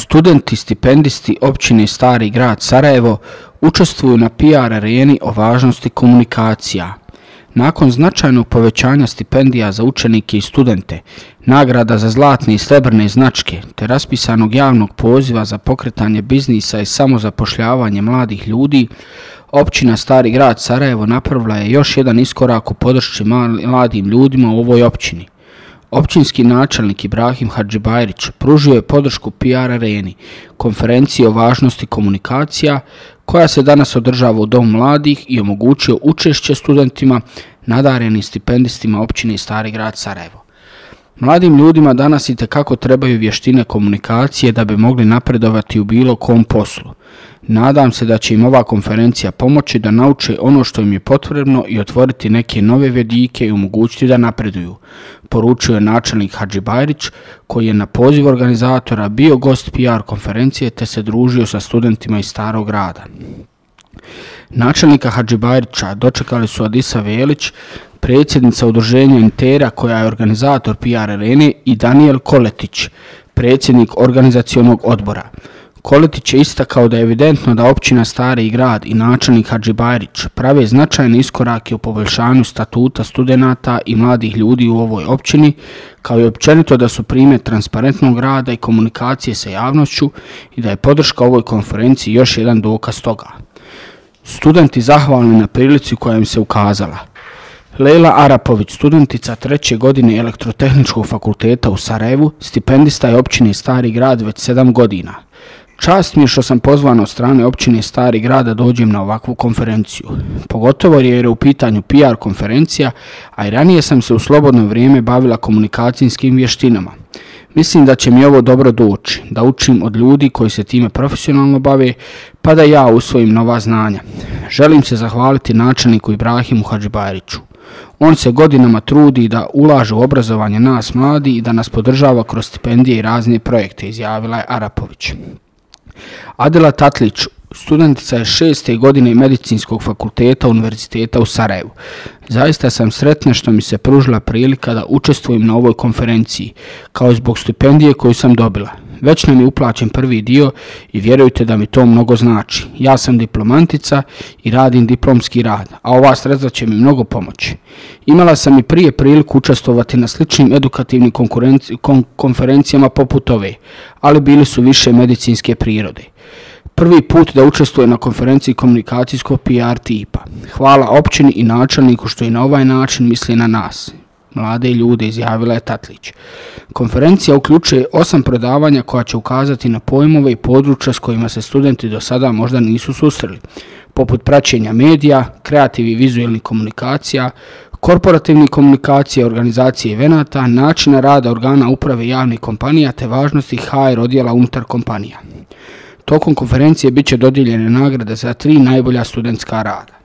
Studenti stipendisti općine Stari grad Sarajevo učestvuju na PR areni o važnosti komunikacija. Nakon značajnog povećanja stipendija za učenike i studente, nagrada za zlatne i srebrne značke te raspisanog javnog poziva za pokretanje biznisa i samozapošljavanje mladih ljudi, općina Stari grad Sarajevo napravila je još jedan iskorak u podršci mladim ljudima u ovoj općini. Općinski načelnik Ibrahim Hadžibajrić pružio je podršku PR areni, konferenciji o važnosti komunikacija, koja se danas održava u Domu mladih i omogućio učešće studentima nadarenim stipendistima općine Stari grad Sarajevo. Mladim ljudima danas itekako trebaju vještine komunikacije da bi mogli napredovati u bilo kom poslu. Nadam se da će im ova konferencija pomoći da nauče ono što im je potrebno i otvoriti neke nove vidike i omogućiti da napreduju, poručio je načelnik Hadžibajrić, koji je na poziv organizatora bio gost PR konferencije te se družio sa studentima iz Starog grada. Načelnika Hadžibajrića dočekali su Adisa Velić, predsjednica udruženja Intera koja je organizator PR arene, i Daniel Koletić, predsjednik organizacionog odbora. Koletić je istakao da je evidentno da općina Stari grad i načelnik Hadžibajrić prave značajne iskorake u poboljšanju statuta studenata i mladih ljudi u ovoj općini, kao i općenito da su primjer transparentnog rada i komunikacije sa javnošću i da je podrška ovoj konferenciji još jedan dokaz toga. Studenti zahvalni na prilici koja im se ukazala. Lejla Arapović, studentica 3. godine Elektrotehničkog fakulteta u Sarajevu, stipendista je općine Stari grad već 7 godina. Čast mi je što sam pozvan od strane općine Stari grad da dođem na ovakvu konferenciju. Pogotovo jer je u pitanju PR konferencija, a i ranije sam se u slobodno vrijeme bavila komunikacijskim vještinama. Mislim da će mi ovo dobro doći, da učim od ljudi koji se time profesionalno bave, pa da ja usvojim nova znanja. Želim se zahvaliti načelniku Ibrahimu Hadžibajriću. On se godinama trudi da ulaže u obrazovanje nas mladi i da nas podržava kroz stipendije i razne projekte, izjavila je Arapović. Adela Tatlić, studentica je 6. godine Medicinskog fakulteta Univerziteta u Sarajevu. Zaista sam sretna što mi se pružila prilika da učestvujem na ovoj konferenciji, kao i zbog stipendije koju sam dobila. Već nam je uplaćen prvi dio i vjerujte da mi to mnogo znači. Ja sam diplomantica i radim diplomski rad, a ova sredstva će mi mnogo pomoći. Imala sam i prije priliku učestvovati na sličnim edukativnim konferencijama poput ove, ali bili su više medicinske prirode. Prvi put da učestvuje na konferenciji komunikacijskog PR tipa. Hvala općini i načelniku što i na ovaj način misli na nas, mlade ljude, izjavila je Tatlić. Konferencija uključuje 8 predavanja koja će ukazati na pojmove i područja s kojima se studenti do sada možda nisu susreli, poput praćenja medija, kreativnih i vizualnih komunikacija, korporativnih komunikacija, organizacije evenata, načina rada organa uprave javnih kompanija te važnosti HR odjela unutar kompanija. Tokom konferencije bit će dodijeljene nagrade za 3 najbolja studentska rada.